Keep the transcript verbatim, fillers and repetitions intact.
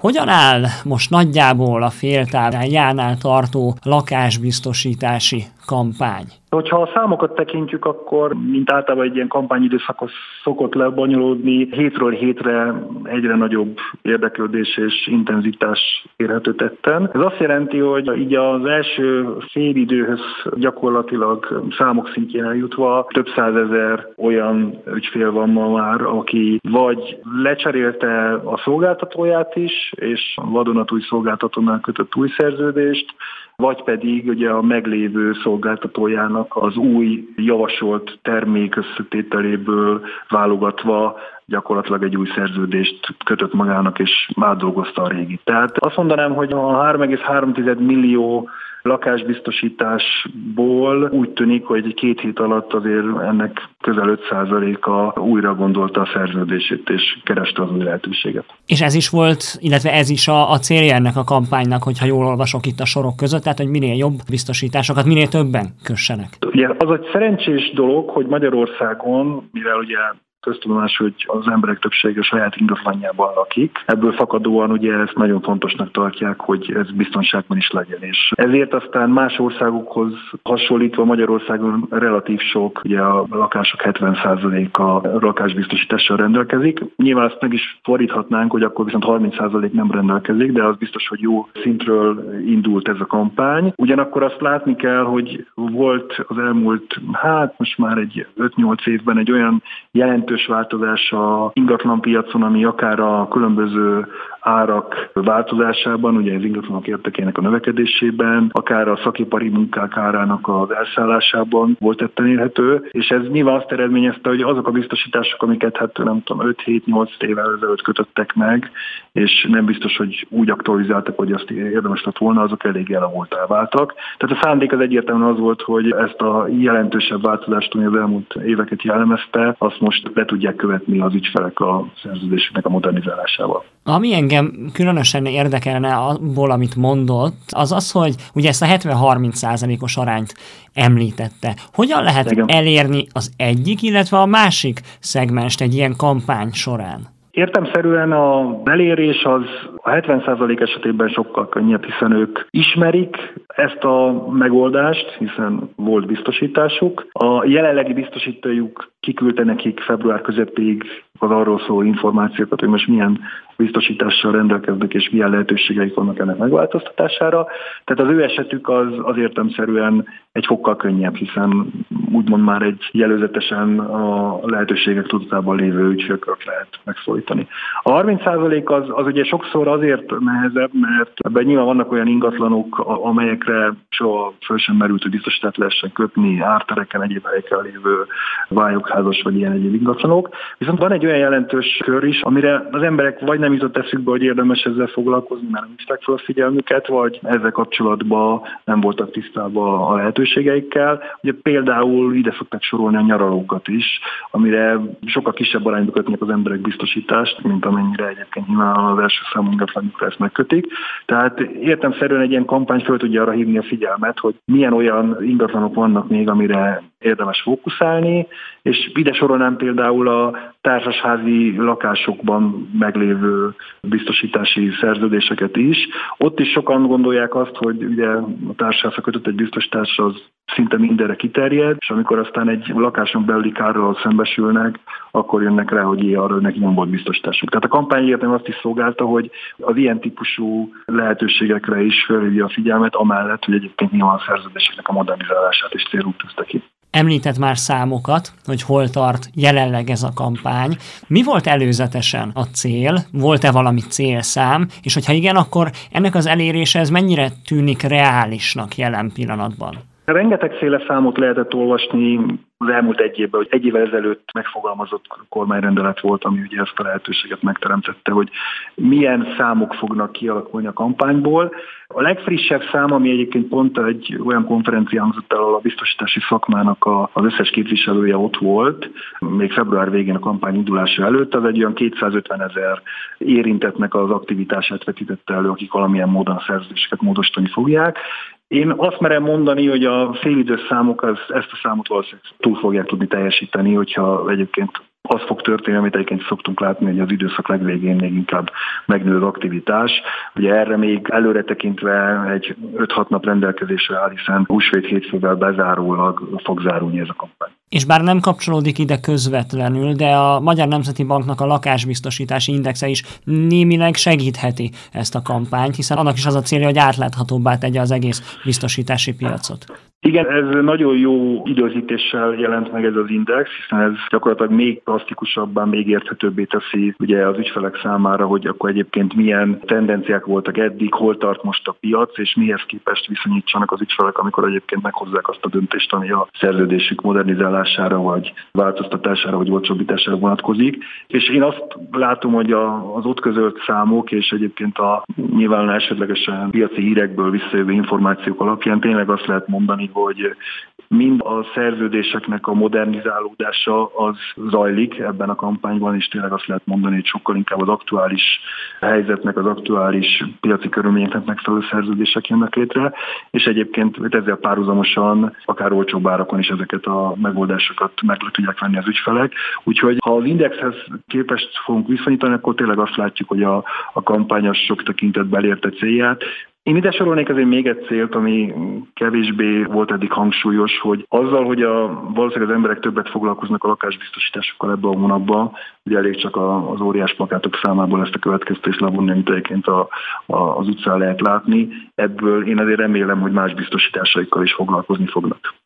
Hogyan áll most nagyjából a féltávjánál tartó lakásbiztosítási kampány? Hogyha a számokat tekintjük, akkor mint általában egy ilyen kampányidőszakos szokott lebonyolódni, hétről hétre egyre nagyobb érdeklődés és intenzitás érhető tetten. Ez azt jelenti, hogy így az első félidőhöz gyakorlatilag számok szintjén eljutva több százezer olyan ügyfél van ma már, aki vagy lecserélte a szolgáltatóját is, és vadonatúj szolgáltatónál kötött új szerződést, vagy pedig ugye a meglévő szolgáltatójának az új javasolt termék összetételéből válogatva gyakorlatilag egy új szerződést kötött magának és átdolgozta a régit. Tehát azt mondanám, hogy a három egész három millió lakásbiztosításból úgy tűnik, hogy két hét alatt azért ennek közel öt százaléka újra gondolta a szerződését és kereste az új lehetőséget. És ez is volt, illetve ez is a, a célja ennek a kampánynak, hogyha jól olvasok itt a sorok között, tehát hogy minél jobb biztosításokat, minél többen kössenek. Ugye az egy szerencsés dolog, hogy Magyarországon, mivel ugye köztudomás, hogy az emberek többsége saját ingatlanjában lakik. Ebből fakadóan ugye ezt nagyon fontosnak tartják, hogy ez biztonságban is legyen. És ezért aztán más országokhoz hasonlítva Magyarországon relatív sok, ugye a lakások hetven százaléka lakásbiztosítással rendelkezik. Nyilván azt meg is fordíthatnánk, hogy akkor viszont harminc százalék nem rendelkezik, de az biztos, hogy jó szintről indult ez a kampány. Ugyanakkor azt látni kell, hogy volt az elmúlt, hát most már egy öt-nyolc évben egy olyan jelentős változás a ingatlanpiacon, ami akár a különböző árak változásában, ugye az ingatlanok értékének a növekedésében, akár a szakipari munkák árának az elszállásában volt tetten érhető, és ez nyilván azt eredményezte, hogy azok a biztosítások, amiket hát nem tudom, öt-hét-nyolc évvel ezelőtt kötöttek meg, és nem biztos, hogy úgy aktualizáltak, hogy azt érdemes lett volna, azok elég elavultá váltak. Tehát a szándék az egyértelműen az volt, hogy ezt a jelentősebb változást, ami az elmúlt éveket jellemezte, azt most le tudják követni az ügyfelek a szerződésüknek a modernizálásával. Ami engem különösen érdekelne abból, amit mondott, az az, hogy ugye ezt a hetven-harminc százalékos arányt említette. Hogyan lehet Igen. elérni az egyik, illetve a másik szegmenst egy ilyen kampány során? Értelemszerűen a elérés az a hetven százalék esetében sokkal könnyebb, hiszen ők ismerik ezt a megoldást, hiszen volt biztosításuk. A jelenlegi biztosítójuk kiküldte nekik február közepéig az arról szóló információkat, hogy most milyen biztosítással rendelkeznek és milyen lehetőségeik vannak ennek megváltoztatására. Tehát az ő esetük az, az értelemszerűen egy fokkal könnyebb, hiszen úgymond már egy jelözetesen a lehetőségek tudatában lévő ügyfélkört lehet megszólítani. A harminc százalék az, az ugye sokszor azért nehezebb, mert ebben nyilván vannak olyan ingatlanok, amelyekre soha föl sem merült, hogy biztosítást lehessen kötni, ártereken, egyéb helyeken lévő vályokházas vagy ilyen egyéb ingatlanok. Viszont van egy olyan jelentős kör is, amire az emberek vagy nem jutott eszükbe, hogy érdemes ezzel foglalkozni, mert nem hívták fel a figyelmüket, vagy ezzel kapcsolatban nem voltak tisztában a lehetőségeikkel. Ugye például ide szokták sorolni a nyaralókat is, amire sokkal kisebb arányba kötnek az emberek biztosítást, mint amennyire egyébként nyilván az első számú ingatlanjukra ezt megkötik. Tehát értelemszerűen egy ilyen kampány föl tudja arra hívni a figyelmet, hogy milyen olyan ingatlanok vannak még, amire érdemes fókuszálni, és ide sorolnám például a társasházi lakásokban meglévő biztosítási szerződéseket is. Ott is sokan gondolják azt, hogy ugye a társasházra kötött egy biztosítás az szinte mindenre kiterjed, és amikor aztán egy lakáson belüli kárral szembesülnek, akkor jönnek rá, hogy arra neki nem volt biztosításuk. Tehát a kampány értelme azt is szolgálta, hogy az ilyen típusú lehetőségekre is felhívja a figyelmet, amellett, hogy egyébként nyilván a szerződéseknek a modernizálását is célul tűzte ki. Említett már számokat, hogy hol tart jelenleg ez a kampány. Mi volt előzetesen a cél? Volt-e valami célszám? És hogyha igen, akkor ennek az elérése ez mennyire tűnik reálisnak jelen pillanatban? Rengetegféle számot lehetett olvasni az elmúlt egy évben, hogy egy évvel ezelőtt megfogalmazott kormányrendelet volt, ami ugye ezt a lehetőséget megteremtette, hogy milyen számok fognak kialakulni a kampányból. A legfrissebb szám, ami egyébként pont egy olyan konferencia hangzott el, ahol a biztosítási szakmának a, az összes képviselője ott volt, még február végén a kampány indulása előtt, az egy olyan kétszázötven ezer érintettnek az aktivitását vetítette elő, akik valamilyen módon a szerződéseket módosítani fogják. Én azt merem mondani, hogy a félidős számok az, ezt a számot valószínűleg túl fogják tudni teljesíteni, hogyha egyébként az fog történni, amit egyébként szoktunk látni, hogy az időszak legvégén még inkább megnő az aktivitás. Ugye erre még előre tekintve egy öt-hat nap rendelkezésre áll, hiszen húsvét hétfővel bezárólag fog zárulni ez a kampány. És bár nem kapcsolódik ide közvetlenül, de a Magyar Nemzeti Banknak a lakásbiztosítási indexe is némileg segítheti ezt a kampányt, hiszen annak is az a célja, hogy átláthatóbbá tegye az egész biztosítási piacot. Igen, ez nagyon jó időzítéssel jelent meg ez az index, hiszen ez gyakorlatilag még plastikusabbá, még érthetőbbé teszi ugye az ügyfelek számára, hogy akkor egyébként milyen tendenciák voltak eddig, hol tart most a piac, és mihez képest viszonyítsanak az ügyfelek, amikor egyébként meghozzák azt a döntést, ami a szerződésük modernizálására, vagy változtatására, vagy olcsóbbítására vonatkozik. És én azt látom, hogy az ott közölt számok, és egyébként a nyilván elsődlegesen piaci hírekből visszajövő információk alapján tényleg azt lehet mondani, hogy mind a szerződéseknek a modernizálódása az zajlik ebben a kampányban, és tényleg azt lehet mondani, hogy sokkal inkább az aktuális helyzetnek, az aktuális piaci körülményeknek megfelelő szerződések jönnek létre, és egyébként ezzel párhuzamosan akár olcsóbb árakon is ezeket a megoldásokat meg tudják venni az ügyfelek. Úgyhogy ha az indexhez képest fogunk viszonyítani, akkor tényleg azt látjuk, hogy a, a kampány az sok tekintetben elérte célját. Én ide sorolnék azért még egy célt, ami kevésbé volt eddig hangsúlyos, hogy azzal, hogy a, valószínűleg az emberek többet foglalkoznak a lakásbiztosításokkal ebben a hónapban, ugye elég csak az óriás plakátok számából ezt a következtést levonni, amit egyébként a, a, az utcán lehet látni. Ebből én azért remélem, hogy más biztosításaikkal is foglalkozni fognak.